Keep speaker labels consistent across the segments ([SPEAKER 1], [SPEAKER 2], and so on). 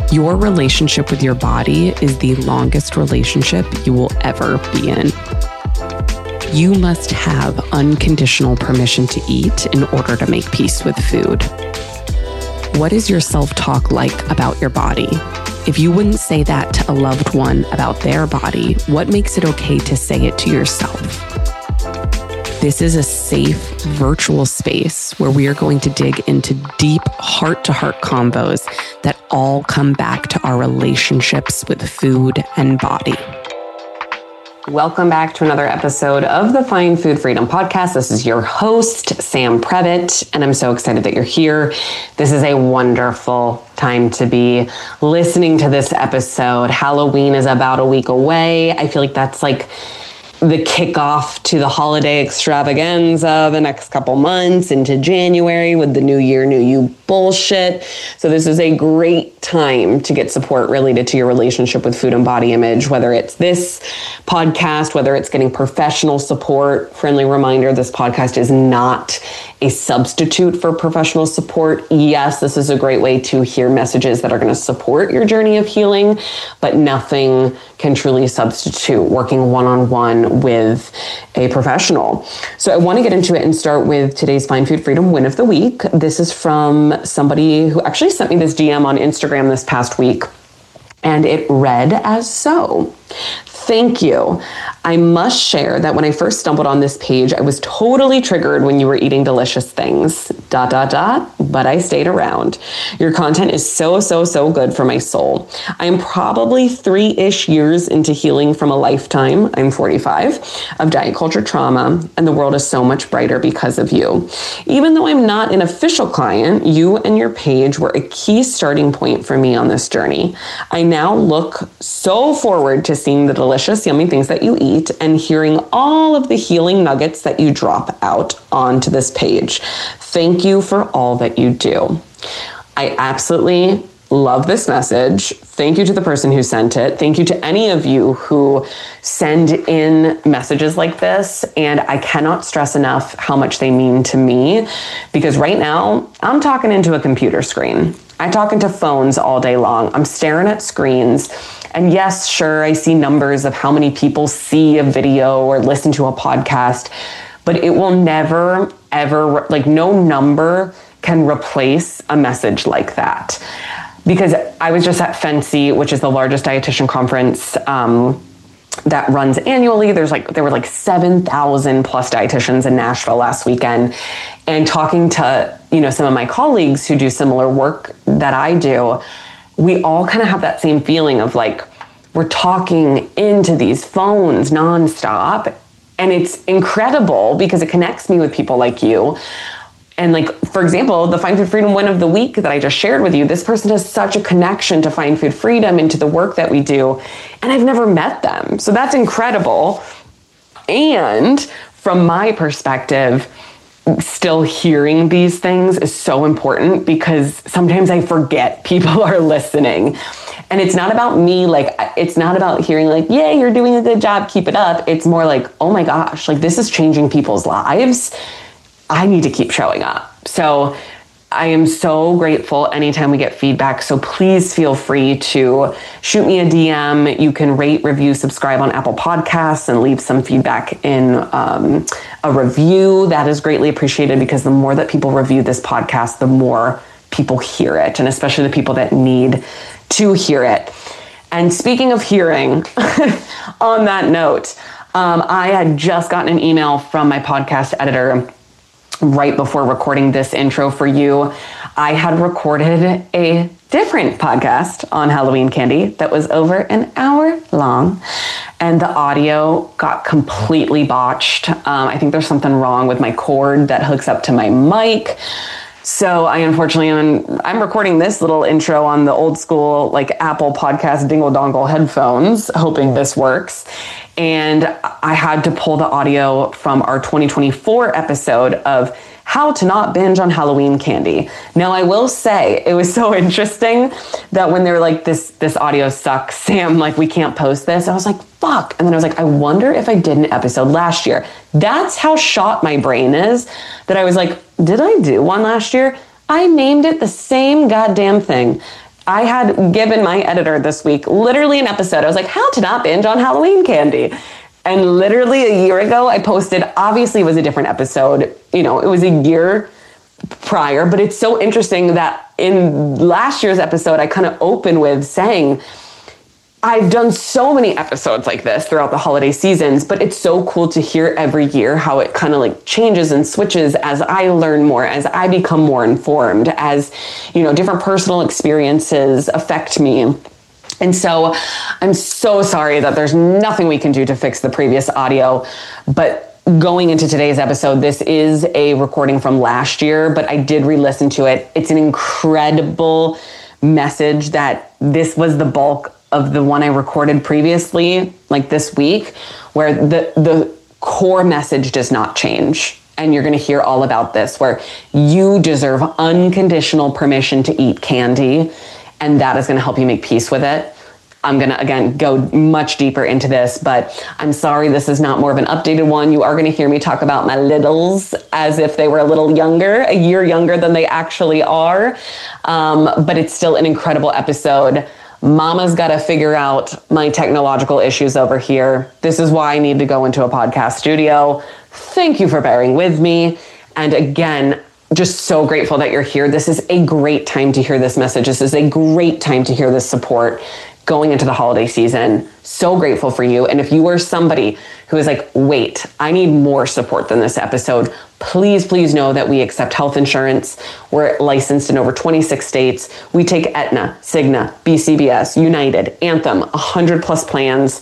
[SPEAKER 1] Your relationship with your body is the longest relationship you will ever be in. You must have unconditional permission to eat in order to make peace with food. What is your self-talk like about your body? If you wouldn't say that to a loved one about their body, what makes it okay to say it to yourself? This is a safe virtual space where we are going to dig into deep heart-to-heart convos that all come back to our relationships with food and body. Welcome back to another episode of the Find Food Freedom Podcast. This is your host, Sam Previtt, and I'm so excited that you're here. This is a wonderful time to be listening to this episode. Halloween is about a week away. I feel like that's like the kickoff to the holiday extravaganza the next couple months into January with the new year, new you bullshit. So this is a great time to get support related to your relationship with food and body image, whether it's this podcast, whether it's getting professional support. Friendly reminder, this podcast is not a substitute for professional support. Yes, this is a great way to hear messages that are going to support your journey of healing, but nothing can truly substitute working one-on-one with a professional. So I want to get into it and start with today's Find Food Freedom Win of the Week. This is from somebody who actually sent me this DM on Instagram this past week, and it read as so. Thank you. I must share that when I first stumbled on this page, I was totally triggered when you were eating delicious things, ... but I stayed around. Your content is so good for my soul. I am probably 3-ish years into healing from a lifetime, I'm 45, of diet culture trauma, and the world is so much brighter because of you. Even though I'm not an official client, you and your page were a key starting point for me on this journey. I now look so forward to seeing the delicious, yummy things that you eat and hearing all of the healing nuggets that you drop out onto this page. Thank you for all that you do. I absolutely love this message. Thank you to the person who sent it. Thank you to any of you who send in messages like this. And I cannot stress enough how much they mean to me, because right now I'm talking into a computer screen. I talk into phones all day long. I'm staring at screens. And yes, sure, I see numbers of how many people see a video or listen to a podcast, but it will never, ever, like no number can replace a message like that. Because I was just at FNCE, which is the largest dietitian conference that runs annually. There were like 7,000 plus dietitians in Nashville last weekend. And talking to, some of my colleagues who do similar work that I do, we all kind of have that same feeling of like, we're talking into these phones nonstop. And it's incredible because it connects me with people like you. And like, for example, the Find Food Freedom Win of the Week that I just shared with you, this person has such a connection to Find Food Freedom and to the work that we do. And I've never met them. So that's incredible. And from my perspective, still hearing these things is so important because sometimes I forget people are listening. And it's not about me, like, it's not about hearing like, yeah, you're doing a good job, keep it up. It's more like, oh my gosh, like this is changing people's lives. I need to keep showing up. So I am so grateful anytime we get feedback. So please feel free to shoot me a DM. You can rate, review, subscribe on Apple Podcasts and leave some feedback in a review. That is greatly appreciated because the more that people review this podcast, the more people hear it, and especially the people that need to hear it. And speaking of hearing, on that note, I had just gotten an email from my podcast editor right before recording this intro for you. I had recorded a different podcast on Halloween candy that was over an hour long, and the audio got completely botched. I think there's something wrong with my cord that hooks up to my mic. So I'm recording this little intro on the old school, like Apple podcast dingle dongle headphones, hoping this works. And I had to pull the audio from our 2024 episode of how to not binge on Halloween candy. Now, I will say it was so interesting that when they were like, this audio sucks, Sam, like we can't post this. I was like, fuck. And then I was like, I wonder if I did an episode last year. That's how shot my brain is that I was like, did I do one last year? I named it the same goddamn thing.
[SPEAKER 2] I had given my editor this week literally an episode. I was like, how to not binge on Halloween candy. And literally a year ago, I posted, obviously it was a different episode. You know, it was a year prior, but it's so interesting that in last year's episode, I kind of opened with saying, I've done so many episodes like this throughout the holiday seasons, but it's so cool to hear every year how it kind of like changes and switches as I learn more, as I become more informed, as, you know, different personal experiences affect me. And so I'm so sorry that there's nothing we can do to fix the previous audio, but going into today's episode, this is a recording from last year, but I did re-listen to it. It's an incredible message that this was the bulk of the one I recorded previously, like this week, where the core message does not change. And you're going to hear all about this, where you deserve unconditional permission to eat candy, and that is going to help you make peace with it. I'm going to, again, go much deeper into this, but I'm sorry this is not more of an updated one. You are going to hear me talk about my littles as if they were a little younger, a year younger than they actually are. But it's still an incredible episode. Mama's got to figure out my technological issues over here. This is why I need to go into a podcast studio. Thank you for bearing with me. And again, just so grateful that you're here. This is a great time to hear this message. This is a great time to hear this support going into the holiday season. So grateful for you. And if you are somebody who is like, wait, I need more support than this episode, please know that we accept health insurance. We're licensed in over 26 states. We take Aetna, Cigna, BCBS, United, Anthem, 100 plus plans.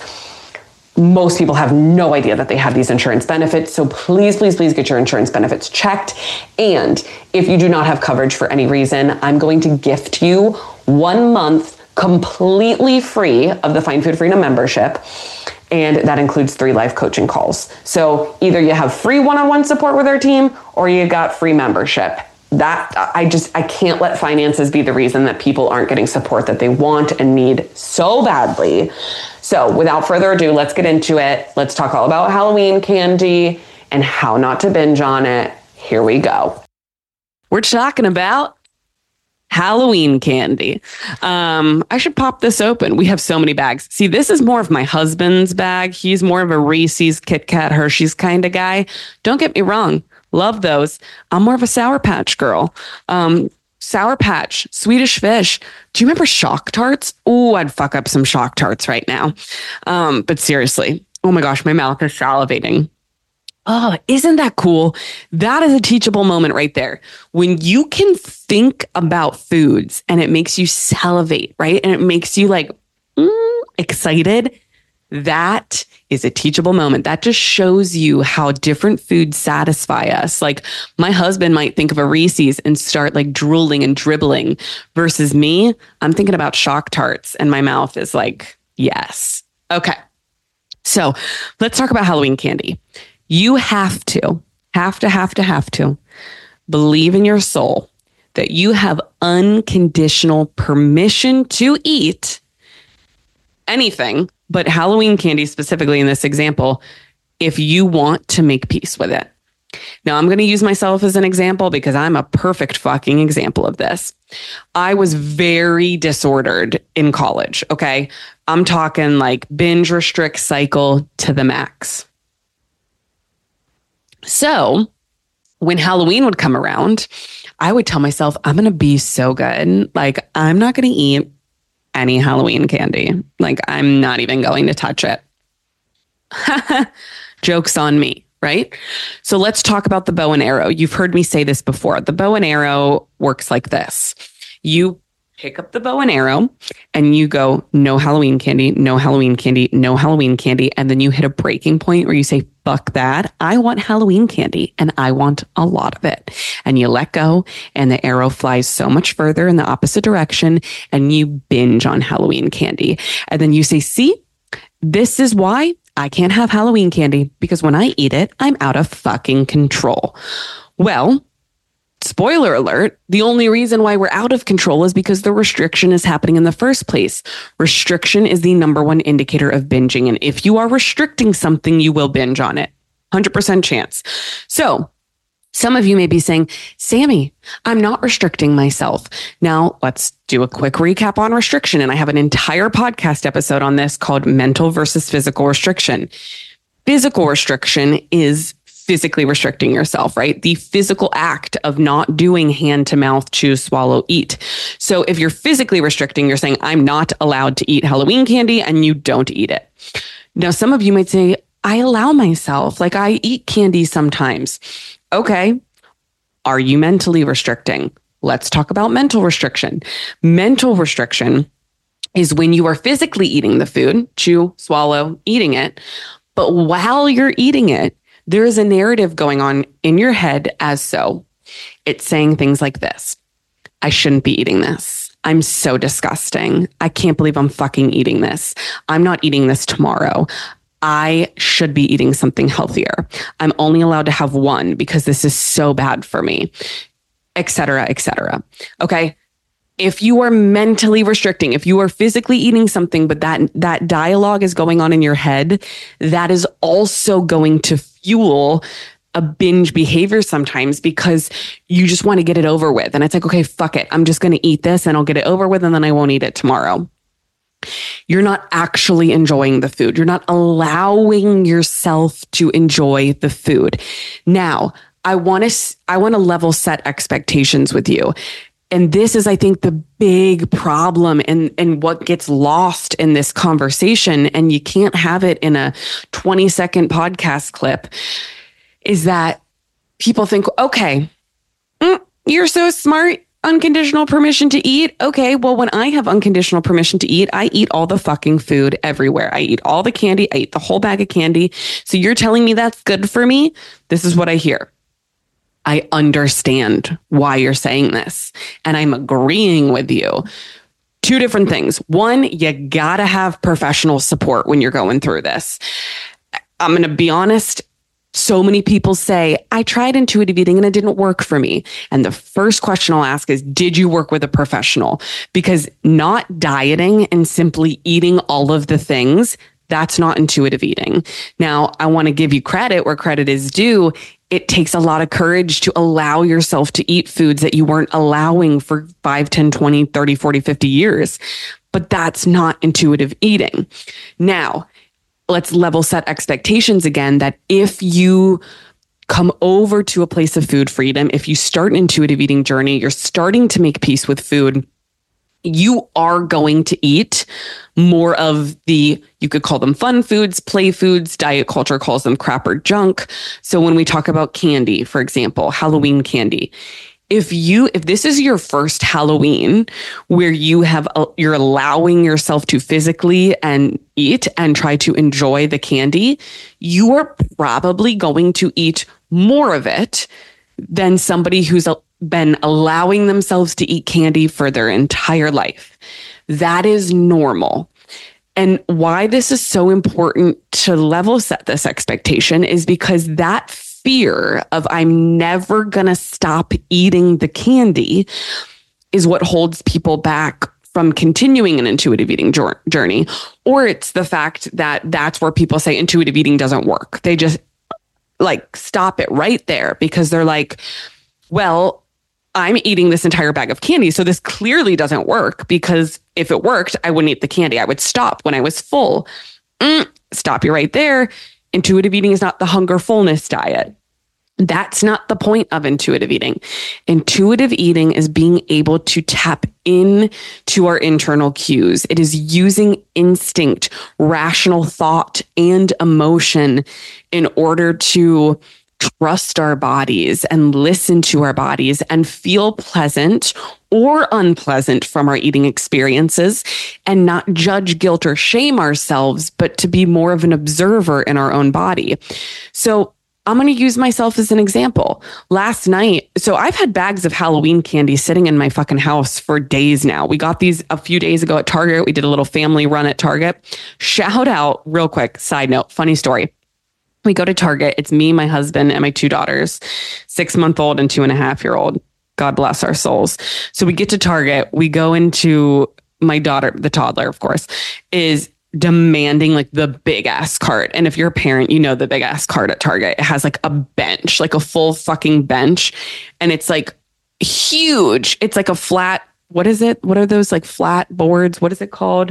[SPEAKER 2] Most people have no idea that they have these insurance benefits. So please get your insurance benefits checked. And if you do not have coverage for any reason, I'm going to gift you 1 month completely free of the Find Food Freedom membership. And that includes 3 live coaching calls. So either you have free one-on-one support with our team or you got free membership. That I can't let finances be the reason that people aren't getting support that they want and need so badly. So without further ado, let's get into it. Let's talk all about Halloween candy and how not to binge on it. Here we go.
[SPEAKER 1] We're talking about Halloween candy. I should pop this open. We have so many bags. See, this is more of my husband's bag. He's more of a Reese's, Kit Kat, Hershey's kind of guy. Don't get me wrong. Love those. I'm more of a Sour Patch girl. Sour Patch, Swedish Fish. Do you remember Shock Tarts? Oh, I'd fuck up some Shock Tarts right now. But seriously, oh my gosh, my mouth is salivating. Oh, isn't that cool? That is a teachable moment right there. When you can think about foods and it makes you salivate, right? And it makes you like excited. That is a teachable moment. That just shows you how different foods satisfy us. Like my husband might think of a Reese's and start like drooling and dribbling versus me. I'm thinking about Shock Tarts and my mouth is like, yes. Okay. So let's talk about Halloween candy. You have to believe in your soul that you have unconditional permission to eat anything, but Halloween candy specifically in this example, if you want to make peace with it. Now, I'm going to use myself as an example because I'm a perfect fucking example of this. I was very disordered in college, okay? I'm talking like binge restrict cycle to the max. So when Halloween would come around, I would tell myself, I'm going to be so good. Like, I'm not going to eat any Halloween candy. Like, I'm not even going to touch it. Joke's on me, right? So let's talk about the bow and arrow. You've heard me say this before. The bow and arrow works like this. You pick up the bow and arrow and you go, no Halloween candy, no Halloween candy, no Halloween candy. And then you hit a breaking point where you say, fuck that. I want Halloween candy and I want a lot of it. And you let go and the arrow flies so much further in the opposite direction and you binge on Halloween candy. And then you say, see, this is why I can't have Halloween candy, because when I eat it, I'm out of fucking control. Well, spoiler alert, the only reason why we're out of control is because the restriction is happening in the first place. Restriction is the number one indicator of binging. And if you are restricting something, you will binge on it. 100% chance. So Some of you may be saying, Sammy, I'm not restricting myself. Now, let's do a quick recap on restriction. And I have an entire podcast episode on this called Mental versus Physical Restriction. Physical restriction is physically restricting yourself, right? The physical act of not doing hand to mouth, chew, swallow, eat. So if you're physically restricting, you're saying, I'm not allowed to eat Halloween candy, and you don't eat it. Now, some of you might say, I allow myself, like I eat candy sometimes. Okay. Are you mentally restricting? Let's talk about mental restriction. Mental restriction is when you are physically eating the food, chew, swallow, eating it. But while you're eating it, there is a narrative going on in your head as so. It's saying things like this. I shouldn't be eating this. I'm so disgusting. I can't believe I'm fucking eating this. I'm not eating this tomorrow. I should be eating something healthier. I'm only allowed to have one because this is so bad for me, et cetera, et cetera. Okay. If you are mentally restricting, if you are physically eating something, but that dialogue is going on in your head, that is also going to fuel a binge behavior sometimes because you just want to get it over with. And it's like, okay, fuck it. I'm just going to eat this and I'll get it over with and then I won't eat it tomorrow. You're not actually enjoying the food. You're not allowing yourself to enjoy the food. Now, I want to level set expectations with you. And this is, I think, the big problem and what gets lost in this conversation, and you can't have it in a 20-second podcast clip, is that people think, okay, you're so smart. Unconditional permission to eat. Okay, well, when I have unconditional permission to eat, I eat all the fucking food everywhere. I eat all the candy. I eat the whole bag of candy. So you're telling me that's good for me? This is what I hear. I understand why you're saying this, and I'm agreeing with you. Two different things. One, you gotta have professional support when you're going through this. I'm going to be honest. So many people say, I tried intuitive eating and it didn't work for me. And the first question I'll ask is, did you work with a professional? Because not dieting and simply eating all of the things, that's not intuitive eating. Now, I want to give you credit where credit is due. It takes a lot of courage to allow yourself to eat foods that you weren't allowing for 5, 10, 20, 30, 40, 50 years. But that's not intuitive eating. Now, let's level set expectations again, that if you come over to a place of food freedom, if you start an intuitive eating journey, you're starting to make peace with food, you are going to eat more of the, you could call them fun foods, play foods, diet culture calls them crap or junk. So when we talk about candy, for example, Halloween candy, if this is your first Halloween where you're allowing yourself to physically and eat and try to enjoy the candy, you are probably going to eat more of it than somebody who's been allowing themselves to eat candy for their entire life. That is normal. And why this is so important to level set this expectation is because that fear of I'm never going to stop eating the candy is what holds people back from continuing an intuitive eating journey. Or it's the fact that that's where people say intuitive eating doesn't work. They just stop it right there because they're like, well, I'm eating this entire bag of candy. So this clearly doesn't work because if it worked, I wouldn't eat the candy. I would stop when I was full. Stop you right there. Intuitive eating is not the hunger fullness diet. That's not the point of intuitive eating. Intuitive eating is being able to tap into our internal cues. It is using instinct, rational thought, and emotion in order to trust our bodies and listen to our bodies and feel pleasant or unpleasant from our eating experiences and not judge, guilt, or shame ourselves, but to be more of an observer in our own body. So I'm going to use myself as an example. Last night, so I've had bags of Halloween candy sitting in my fucking house for days now. We got these a few days ago at Target. We did a little family run at Target. Shout out, real quick, side note, funny story. We go to Target. It's me, my husband, and my 2 daughters, 6-month-old and 2.5-year-old. God bless our souls. So we get to Target. We go into my daughter, the toddler, of course, is demanding like the big ass cart. And if you're a parent, you know the big ass cart at Target. It has like a bench, like a full fucking bench. And it's like huge. It's like a flat, what is it? What are those like flat boards? What is it called?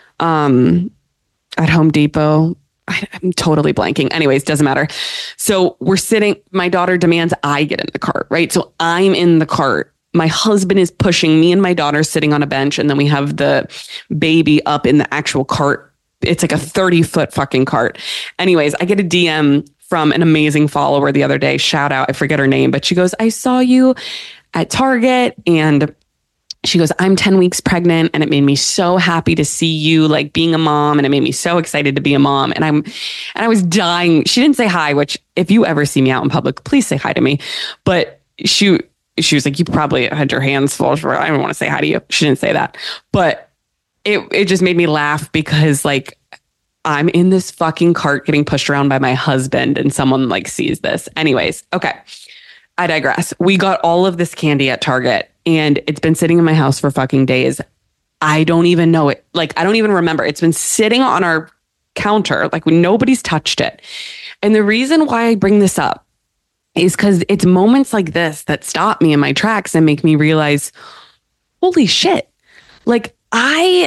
[SPEAKER 1] At Home Depot. I'm totally blanking. Anyways, doesn't matter. So we're sitting, my daughter demands I get in the cart, right? So I'm in the cart. My husband is pushing me and my daughter sitting on a bench. And then we have the baby up in the actual cart. It's like a 30-foot fucking cart. Anyways, I get a DM from an amazing follower the other day. Shout out. I forget her name, but she goes, I saw you at Target, and she goes, I'm 10 weeks pregnant, and it made me so happy to see you like being a mom. And it made me so excited to be a mom. And I was dying. She didn't say hi, which if you ever see me out in public, please say hi to me. But she was like, you probably had your hands full. I don't want to say hi to you. She didn't say that, but it just made me laugh because like I'm in this fucking cart getting pushed around by my husband and someone like sees this. Anyways. Okay. I digress. We got all of this candy at Target and it's been sitting in my house for fucking days. I don't even know it. Like, I don't even remember. It's been sitting on our counter. Like when nobody's touched it. And the reason why I bring this up is because it's moments like this that stop me in my tracks and make me realize, holy shit. Like I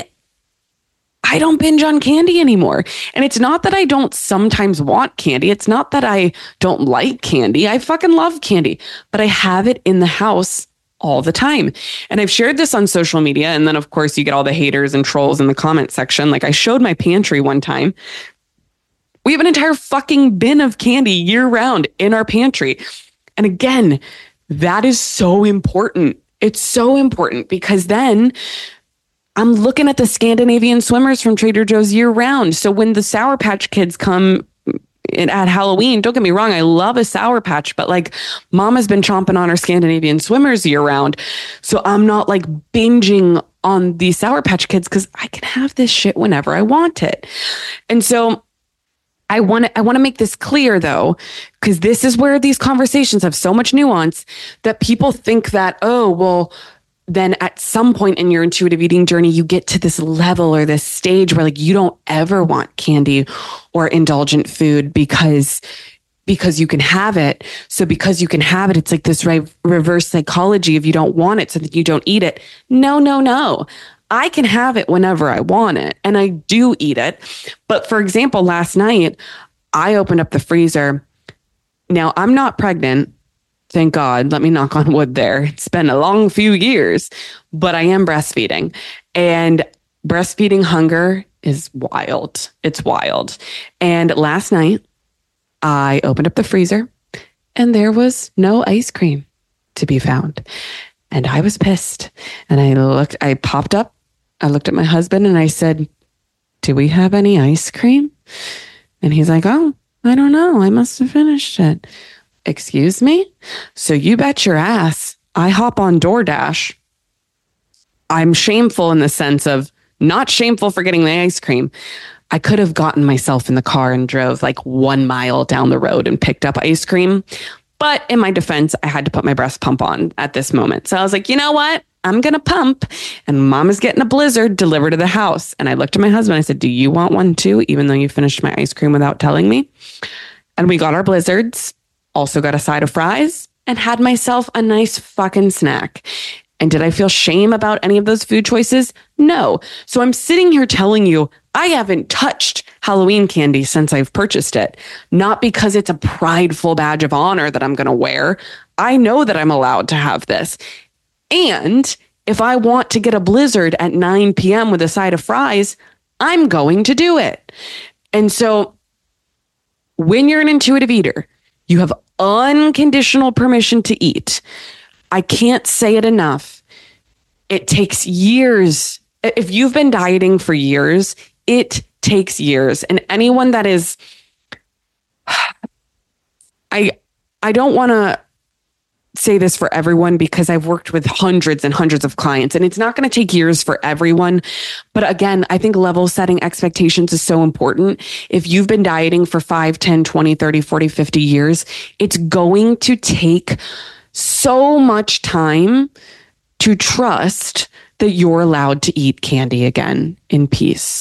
[SPEAKER 1] don't binge on candy anymore. And it's not that I don't sometimes want candy. It's not that I don't like candy. I fucking love candy, but I have it in the house all the time. And I've shared this on social media. And then of course you get all the haters and trolls in the comment section. Like I showed my pantry one time. We have an entire fucking bin of candy year round in our pantry. And again, that is so important. It's so important because then I'm looking at the Scandinavian swimmers from Trader Joe's year round. So when the Sour Patch Kids come at Halloween, don't get me wrong, I love a Sour Patch, but like Mama's been chomping on her Scandinavian swimmers year round. So I'm not like binging on these Sour Patch Kids because I can have this shit whenever I want it. And so I want to make this clear though, because this is where these conversations have so much nuance that people think that, oh, well, then at some point in your intuitive eating journey, you get to this level or this stage where like you don't ever want candy or indulgent food because you can have it. So because you can have it, it's like this reverse psychology of you don't want it so that you don't eat it. No. I can have it whenever I want it. And I do eat it. But for example, last night, I opened up the freezer. Now I'm not pregnant. Thank God. Let me knock on wood there. It's been a long few years, but I am breastfeeding. And breastfeeding hunger is wild. It's wild. And last night, I opened up the freezer and there was no ice cream to be found. And I was pissed. And I popped up, I looked at my husband and I said, do we have any ice cream? And he's like, oh, I don't know. I must have finished it. Excuse me? So you bet your ass I hop on DoorDash. I'm shameful in the sense of not shameful for getting the ice cream. I could have gotten myself in the car and drove like 1 mile down the road and picked up ice cream. But in my defense, I had to put my breast pump on at this moment. So I was like, you know what? I'm going to pump and Mama's getting a Blizzard delivered to the house. And I looked at my husband. I said, do you want one too? Even though you finished my ice cream without telling me. And we got our Blizzards. Also got a side of fries and had myself a nice fucking snack. And did I feel shame about any of those food choices? No. So I'm sitting here telling you, I haven't touched Halloween candy since I've purchased it. Not because it's a prideful badge of honor that I'm going to wear. I know that I'm allowed to have this. And if I want to get a Blizzard at 9 p.m. with a side of fries, I'm going to do it. And so when you're an intuitive eater, you have unconditional permission to eat. I can't say it enough. It takes years. If you've been dieting for years, it takes years. And anyone that is, I don't want to say this for everyone because I've worked with hundreds and hundreds of clients and it's not going to take years for everyone. But again, I think level setting expectations is so important. If you've been dieting for 5, 10, 20, 30, 40, 50 years, it's going to take so much time to trust that you're allowed to eat candy again in peace.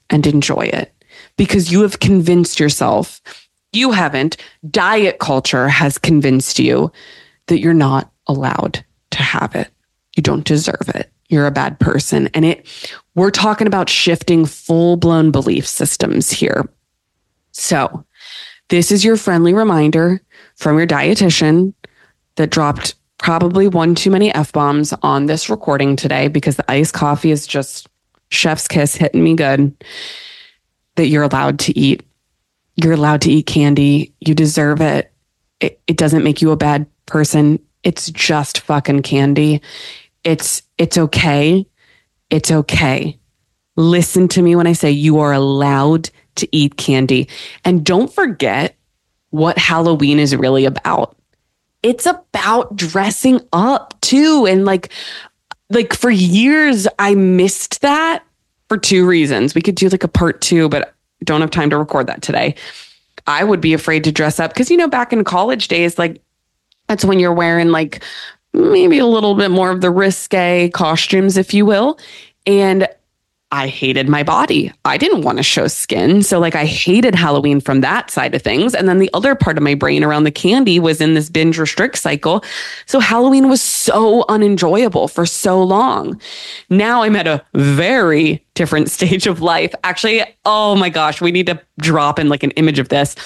[SPEAKER 1] and enjoy it because you have convinced yourself. You haven't. Diet culture has convinced you that you're not allowed to have it. You don't deserve it. You're a bad person. And we're talking about shifting full-blown belief systems here. So this is your friendly reminder from your dietitian that dropped probably one too many F-bombs on this recording today because the iced coffee is just chef's kiss hitting me good, that you're allowed to eat. You're allowed to eat candy. You deserve it. It doesn't make you a bad person. It's just fucking candy. It's okay. It's okay. Listen to me when I say you are allowed to eat candy. And don't forget what Halloween is really about. It's about dressing up too. And like for years, I missed that for two reasons. We could do like a part 2, but don't have time to record that today. I would be afraid to dress up because, back in college days, like that's when you're wearing like maybe a little bit more of the risque costumes, if you will. And I hated my body. I didn't want to show skin. So like I hated Halloween from that side of things. And then the other part of my brain around the candy was in this binge restrict cycle. So Halloween was so unenjoyable for so long. Now I'm at a very different stage of life. Actually, oh my gosh, we need to drop in like an image of this.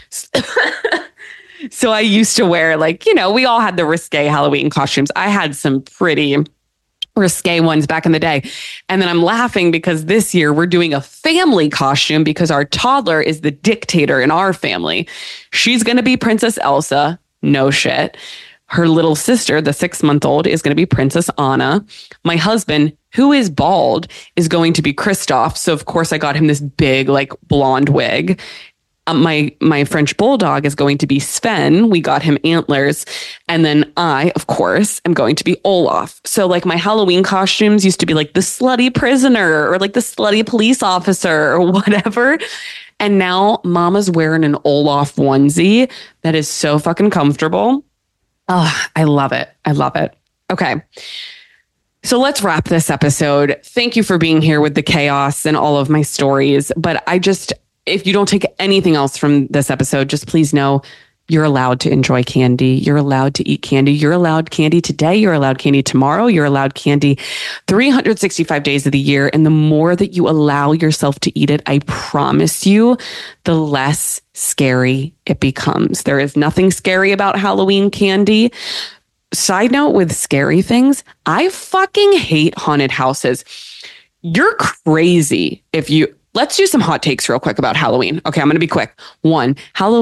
[SPEAKER 1] So I used to wear like, we all had the risque Halloween costumes. I had some pretty risque ones back in the day. And then I'm laughing because this year we're doing a family costume because our toddler is the dictator in our family. She's going to be Princess Elsa. No shit. Her little sister, the 6-month-old, is going to be Princess Anna. My husband, who is bald, is going to be Kristoff. So of course I got him this big like blonde wig. My French bulldog is going to be Sven. We got him antlers. And then I, of course, am going to be Olaf. So like my Halloween costumes used to be like the slutty prisoner or like the slutty police officer or whatever. And now Mama's wearing an Olaf onesie that is so fucking comfortable. Oh, I love it. I love it. Okay. So let's wrap this episode. Thank you for being here with the chaos and all of my stories. But if you don't take anything else from this episode, just please know you're allowed to enjoy candy. You're allowed to eat candy. You're allowed candy today. You're allowed candy tomorrow. You're allowed candy 365 days of the year. And the more that you allow yourself to eat it, I promise you, the less scary it becomes. There is nothing scary about Halloween candy. Side note with scary things, I fucking hate haunted houses. You're crazy if you... Let's do some hot takes real quick about Halloween. Okay, I'm going to be quick. 1,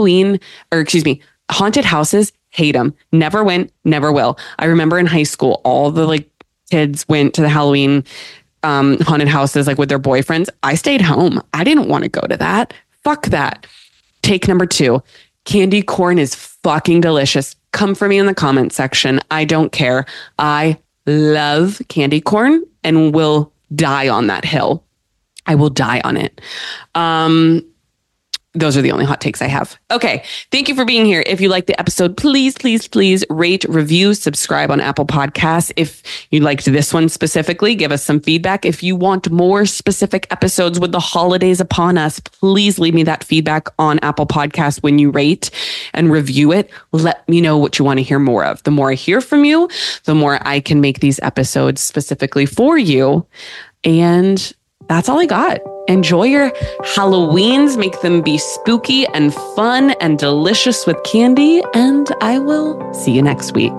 [SPEAKER 1] haunted houses, hate them. Never went, never will. I remember in high school, all the like kids went to the Halloween haunted houses like with their boyfriends. I stayed home. I didn't want to go to that. Fuck that. Take number 2, candy corn is fucking delicious. Come for me in the comment section. I don't care. I love candy corn and will die on that hill. I will die on it. Those are the only hot takes I have. Okay. Thank you for being here. If you like the episode, please, please, please rate, review, subscribe on Apple Podcasts. If you liked this one specifically, give us some feedback. If you want more specific episodes with the holidays upon us, please leave me that feedback on Apple Podcasts when you rate and review it. Let me know what you want to hear more of. The more I hear from you, the more I can make these episodes specifically for you. And that's all I got. Enjoy your Halloweens. Make them be spooky and fun and delicious with candy. And I will see you next week.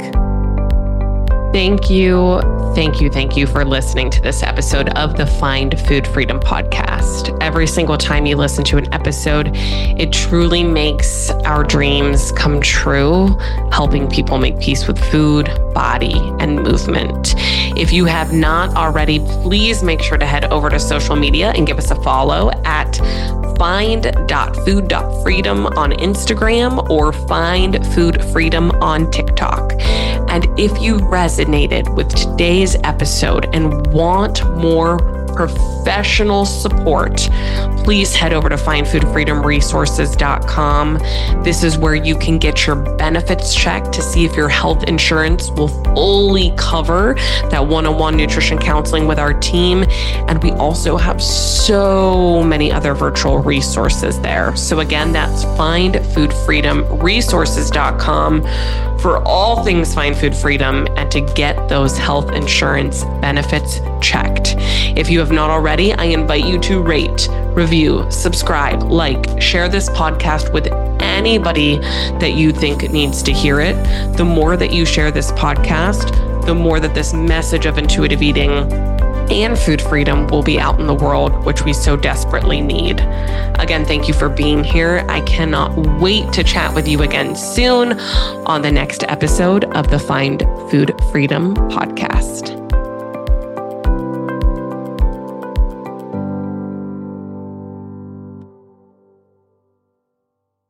[SPEAKER 1] Thank you for listening to this episode of the Find Food Freedom podcast. Every single time you listen to an episode, it truly makes our dreams come true, helping people make peace with food, body, and movement. If you have not already, please make sure to head over to social media and give us a follow at find.food.freedom on Instagram or Find Food Freedom on TikTok. And if you resonated with today's episode and want more professional support, please head over to findfoodfreedomresources.com. This is where you can get your benefits checked to see if your health insurance will fully cover that one-on-one nutrition counseling with our team. And we also have so many other virtual resources there. So again, that's findfoodfreedomresources.com for all things Find Food Freedom and to get those health insurance benefits checked. If you have not already, I invite you to rate, review, subscribe, like, share this podcast with anybody that you think needs to hear it. The more that you share this podcast, the more that this message of intuitive eating and food freedom will be out in the world, which we so desperately need. Again, thank you for being here. I cannot wait to chat with you again soon on the next episode of the Find Food Freedom podcast.